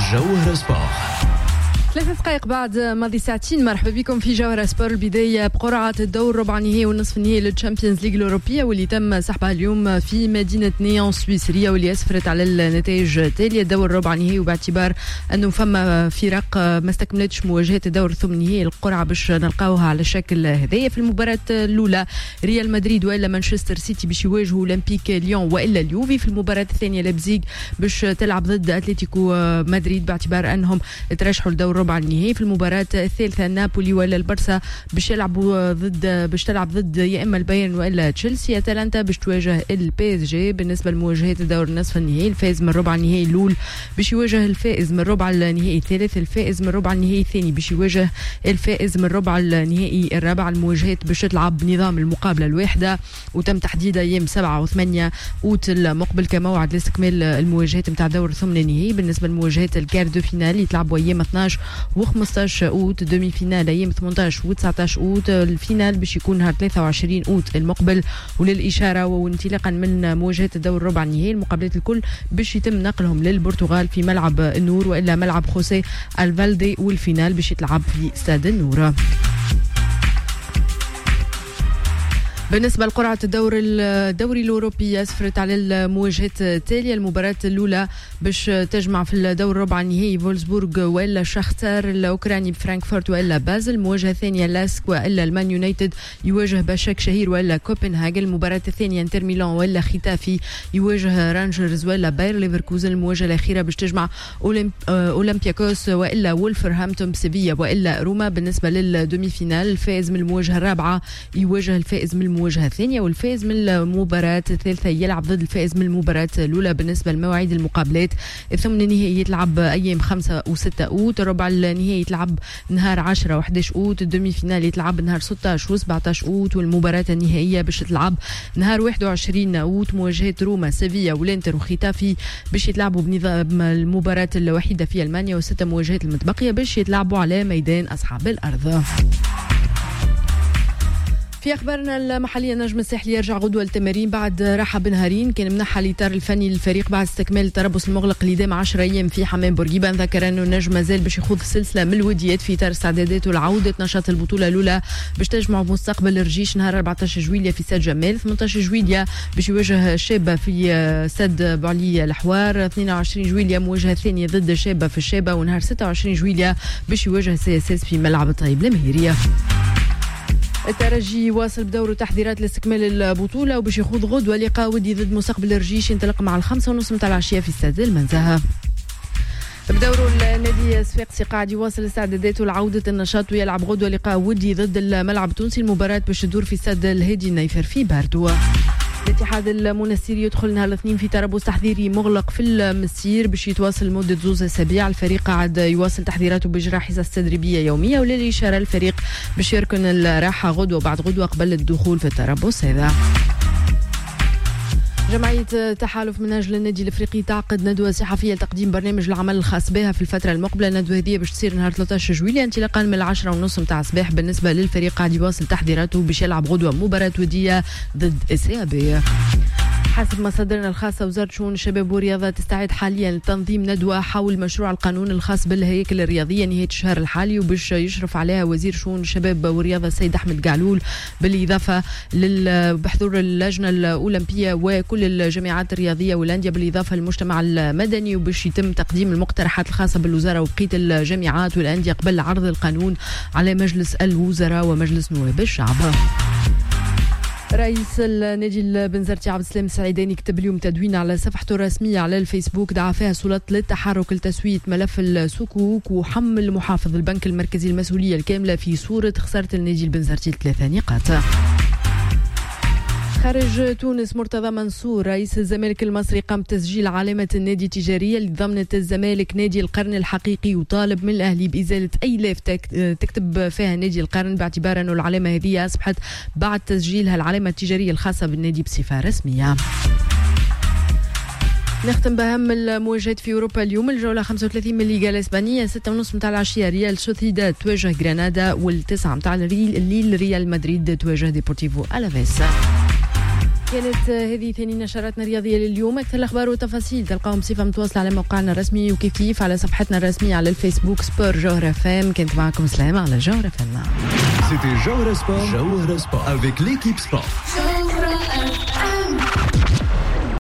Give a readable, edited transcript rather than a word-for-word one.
جوهرة سبور. 3 دقائق بعد ماضي ساعتين. مرحبا بكم في جوهرة سبور. البداية بقرعة الدور ربع نهائي والنصف النهائي للتشامبيونز ليج الأوروبية واللي تم سحبها اليوم في مدينة نيون سويسرية واللي أسفرت على النتائج التالية. الدور ربع نهائي وباعتبار أنه فما فرق ما استكملتش مواجهة الدور الثمن نهائي القرعة باش نلقاوها على الشكل هذايا. في المباراة الأولى ريال مدريد وإلا مانشستر سيتي باش يواجهوا أولمبيك ليون وإلا اليوفي. في المباراة الثانية لابزيغ باش تلعب ضد أتلتيكو مدريد باعتبار أنهم ترشحوا لدور ربع النهائي. في المباراة الثالثة نابولي ولا البرسا باش تلعب ضد يا اما البايرن ولا تشيلسي. اتلانتا باش تواجه البي اس جي. بالنسبة لمواجهة الدور النصف النهائي الفائز من الربع النهائي الأول باش يواجه الفائز من الربع النهائي الثالث. الفائز من الربع النهائي الثاني باش يواجه الفائز من الربع النهائي الرابع. المواجهات باش تلعب بنظام المقابلة الواحدة وتم تحديدها ايام 7 و8 اوت المقبل كموعد لاستكمال المواجهات نتاع دور الثمن النهائي. بالنسبة لمواجهات الكار دو فينال يتلعبوا ايام 12 و15 اوت. دومي فينال ايام 18 و19 اوت. الفينال باش يكون نهار 23 اوت المقبل. وللاشاره وانطلاقا من مواجهه الدور الربع النهائي المقابلات الكل باش يتم نقلهم للبرتغال في ملعب النور والا ملعب خوسيه الفالدي. والفينال باش يتلعب في استاد النور. بالنسبة لقرعة الدوري الأوروبي أسفرت على المواجهات التالية. المباراة الأولى باش تجمع في الدور الربع النهائي فولسبورغ وإلا شختار الأوكراني بفرانكفورت وإلا بازل. المواجهة الثانية لاسك وإلا المان يونايتد يواجه باشاك شهير وإلا كوبنهاجن. المباراة الثانية انتر ميلان وإلا ختافي يواجه رانجرز وإلا باير ليفركوزن. المواجهة الأخيرة باش تجمع أولمبياكوس وإلا وولفرهامبتون بسيفيا وإلا روما. بالنسبة للدومي فينال الفائز من المواجهة الرابعة يواجه الفائز من المواجهة الثانية والفائز من المباراة الثالثة يلعب ضد الفائز من المباراة الأولى. بالنسبة لمواعيد المقابلات الثمن النهائي يتلعب أيام 5 و6 أوت. الربع النهائي يتلعب نهار 10 و11 أوت. الدومي فينال يتلعب نهار 16 و17 أوت. والمباراة النهائية باش تلعب نهار 21 أوت. مواجهة روما سيفيا والانتر وختافي باش يتلعبوا بنظام المباراة الوحيدة في ألمانيا. و6 مواجهات المتبقية باش يتلعبوا على ميدان أصحاب الأرض. في أخبارنا المحلية النجم الساحلي يرجع غدوة التمارين بعد راحة بنهارين. كان منحى الإطار الفني للفريق بعد استكمال التربص المغلق اللي دام 10 أيام في حمام بورقيبة. ذكر أنه النجم مازال باش يخوض سلسلة من الوديات في إطار استعدادات ولعودة نشاط البطولة الأولى باش تجمع مستقبل الرجيش نهار 14 جويلية في استاد جمال. 18 جويلية باش يواجه شابة في استاد بعلي الحوار. 22 جويلية مواجهة ثانية ضد شابة في الشابة. ونهار 26 جويلية باش يواجه سي اس اس في ملعب الطيب المهيرية. الترجي واصل بدوره تحضيرات لاستكمال البطولة وباش يخوض غدوة لقاء ودي ضد مستقبل الرجيش ينطلق مع 5:30 متاع العشية في استاد المنزهة. بدوره النادي الصفاقسي قاعد يواصل استعداداته لعودة النشاط ويلعب غدوة لقاء ودي ضد الملعب التونسي. المباراة باش تدور في استاد الهادي النيفر في باردو. الاتحاد المنستيري يدخل نهار الاثنين في تربص تحضيري مغلق في المسير باش يتواصل مدة 2 أسابيع. الفريق قاعد يواصل تحضيراته بإجراء حصص تدريبية يومية وللإشارة الفريق باش يركن الراحة غدوة بعد غدوة قبل الدخول في التربص هذا. جمعية تحالف من أجل النادي الأفريقي تعقد ندوة صحفية لتقديم برنامج العمل الخاص بها في الفترة المقبلة. الندوة هذه باش تصير نهار 13 جويلية انطلاقا من 10:30 متاع الصباح. بالنسبة للفريق قاعد يواصل تحضيراته باش يلعب غدوة مباراة ودية ضد السيابي. حسب مصادرنا الخاصة وزارة شؤون الشباب والرياضة تستعد حاليا لتنظيم ندوة حول مشروع القانون الخاص بالهياكل الرياضية نهاية الشهر الحالي وباش يشرف عليها وزير شؤون الشباب والرياضة السيد أحمد قعلول بالإضافة بحضور اللجنة الأولمبية وكل الجامعات الرياضية والأندية بالإضافة للمجتمع المدني. وباش يتم تقديم المقترحات الخاصة بالوزارة وبقية الجامعات والأندية قبل عرض القانون على مجلس الوزراء ومجلس نواب الشعب. رئيس النادي البنزرتي عبد السلام السعيداني كتب اليوم تدوين على صفحته الرسمية على الفيسبوك دعا فيها سلطات للتحرك لتسوية ملف السكوك وحمل محافظ البنك المركزي المسؤولية الكاملة في صورة خسارة النادي البنزرتي 3 نقاط. خارج تونس مرتضى منصور رئيس الزمالك المصري قام بتسجيل علامة النادي التجارية اللي ضمنت الزمالك نادي القرن الحقيقي وطالب من الأهلي بإزالة أي لافتة تكتب فيها نادي القرن باعتبار أنه العلامة هذه أصبحت بعد تسجيلها العلامة التجارية الخاصة بالنادي بصفة رسمية. نختم بأهم المواجهات في أوروبا اليوم. الجولة 35 من الليغا الإسبانية 6:30 متاع العشية ريال سوسيداد تواجه غرانادا وال9 متاع الليل ريال مدريد تواجه ديبورتيفو ألافيس. كانت هذه ثاني نشراتنا الرياضية لليوم. أكثر الأخبار والتفاصيل تلقاهم بصفة متواصلة على موقعنا الرسمي وكيف على صفحتنا الرسمية على الفيسبوك سبور جوهرة فام. كنت معكم سلامة على جوهرة فام. C'était Jawhara Sport avec l'équipe sport.